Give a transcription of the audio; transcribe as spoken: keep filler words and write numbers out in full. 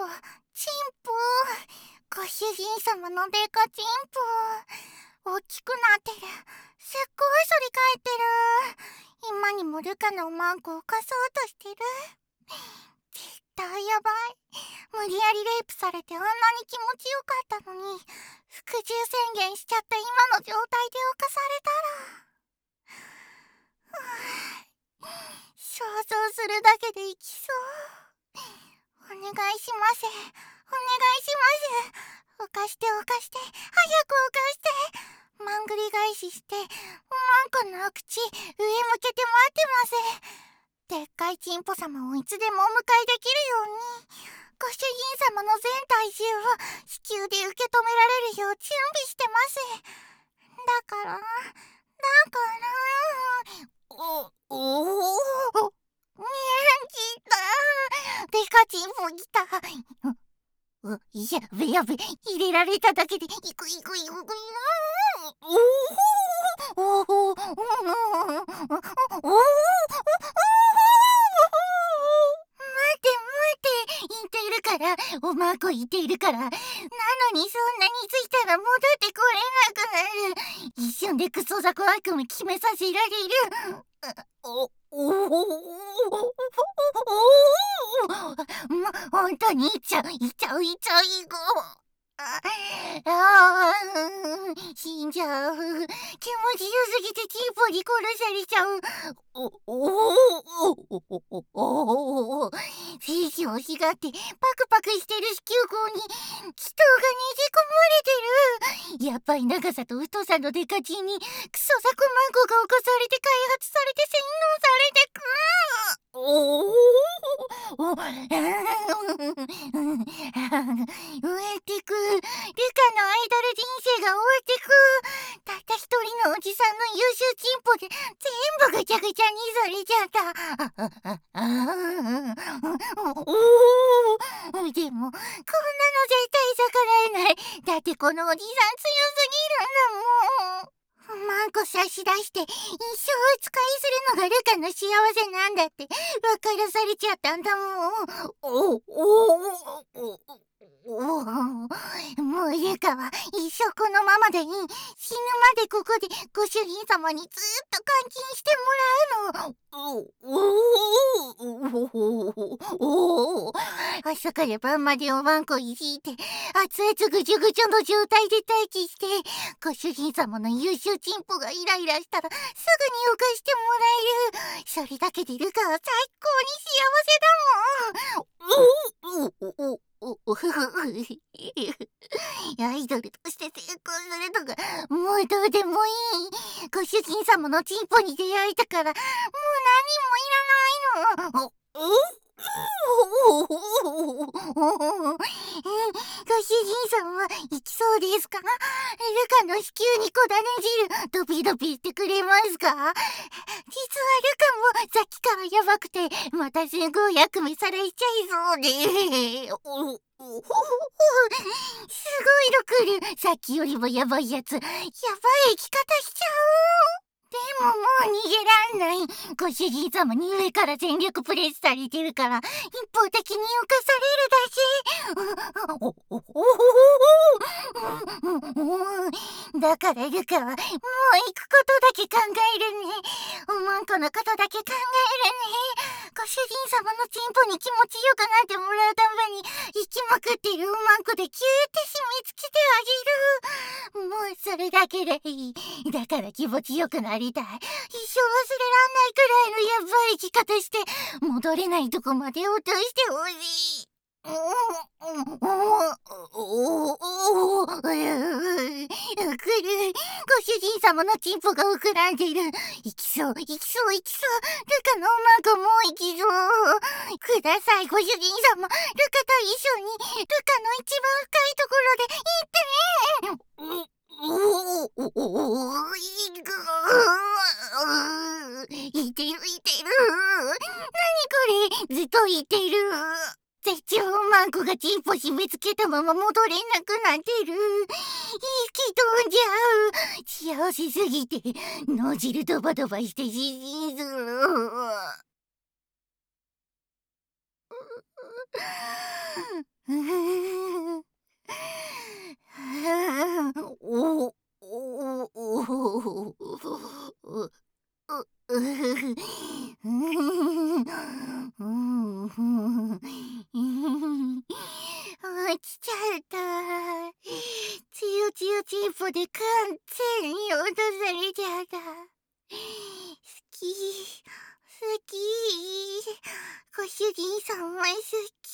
ポ、チンポ。ご主人様のデカチンポ。大きくなってる。すっごい反り返ってる。今にもルカのおまんこを犯そうとしてる。絶対やばい。無理やりレイプされてあんなに気持ちよかったのに、服従宣言しちゃった今の状態で犯されたら。想像するだけでいきそう。お願いします。お願いします。犯して犯して、早く犯して。まんぐり返しして、おまんこのお口、上向けて待ってます。でっかいチンポ様をいつでもお迎えできるように、ご主人様の全体重を子宮で受け止められるよう準備してます。だから、だから、お、おお、にゃんきた。デカチンポ来た。う、いやべやべ、入れられただけで、いくいくいくいく。おおおおおおお待て待て、言っているから、おまんこ言っているから。なのにそんなについたら戻ってこれなくなる。一瞬でクソザコ悪夢決めさせられる。お、おおおもう本当にいっちゃう、いっちゃう、いっちゃう、いこう。ああ、死んじゃう。気持ちよすぎてチンポに殺されちゃう。お、おおおおおお精子をひがってパクパクしてる子宮口に気筒がねじ込まれてる。やっぱり長さと太さのデカチンにクソザコマンコが起こされて開発されて洗脳されてく。おおお植えてく。ルカのアイドル人生が終わってく。たった一人のおじさんの優秀チンポで全部ぐちゃぐちゃにされちゃった。おおでもこんなの絶対逆らえない。だってこのおじさん強すぎるんだもん。マンコ差し出して一生お使いするのがルカの幸せなんだって分からされちゃったんだもん。おおおおおもうルカは一生このままでいい。死ぬまでここでご主人様にずっと監禁してもらうの。おおおお朝から晩までおまんこいじいて熱々ぐじゅぐじゅの状態で待機して、ご主人様の優秀チンポがイライラしたらすぐに犯してもらえる。それだけでルカは最高に幸せだもん。おおおおふふアイドルとして成功するのがもうどうでもいい。ご主人様のチンポに出会えたからもう何もいらないの。おおご主人様は行きそうですか？ルカの子宮にこだね汁ドビドビしてくれますか？実はルカもさっきからやばくてまたすごい悪夢されちゃいそうで。おおすごいの来る。さっきよりもやばいやつ。やばい生き方しちゃう。でももう逃げらんない。ご主人様に上から全力プレスされてるから一方的に犯されるだけ。だからルカはもう行くことだけ考えるね。おまんこのことだけ考えるね。ご主人様のチンポに気持ちよくなってもらうために生きまくってるおまんこでキューって締め付けてあげる。もうそれだけでいい。だから気持ちよくなりたい。一生忘れらんないくらいのやばい生き方して戻れないとこまで落としてほしい。おおおおおくる。ご主人様のチンポが膨らんでる。行きそう行きそう行きそう。ルカのおまんこもう行きそう。くださいご主人様。ルカと一緒にルカの一番深いところで行ってね。おおおおいくいてるいてる。なにこれずっといてる。絶頂マンコがチンポ締め付けたまま戻れなくなってる。息飛んじゃう。幸せすぎて脳汁ドバドバして失神する。 うふふおおおおううふ落ちちゃった。つよつよチンポで完全に落とされちゃった。好き好き、ご主人様好き。